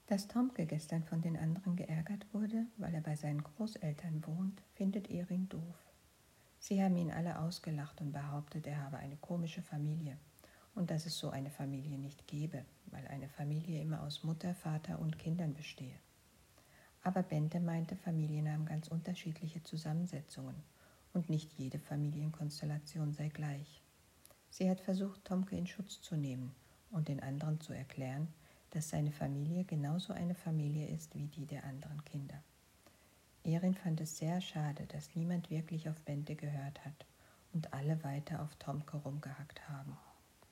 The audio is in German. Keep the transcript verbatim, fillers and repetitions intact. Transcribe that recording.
Dass Tomke gestern von den anderen geärgert wurde, weil er bei seinen Großeltern wohnt, findet Erin doof. Sie haben ihn alle ausgelacht und behauptet, er habe eine komische Familie und dass es so eine Familie nicht gebe, weil eine Familie immer aus Mutter, Vater und Kindern bestehe. Aber Bente meinte, Familien haben ganz unterschiedliche Zusammensetzungen und nicht jede Familienkonstellation sei gleich. Sie hat versucht, Tomke in Schutz zu nehmen und den anderen zu erklären, dass seine Familie genauso eine Familie ist wie die der anderen Kinder. Erin fand es sehr schade, dass niemand wirklich auf Bente gehört hat und alle weiter auf Tomke rumgehackt haben.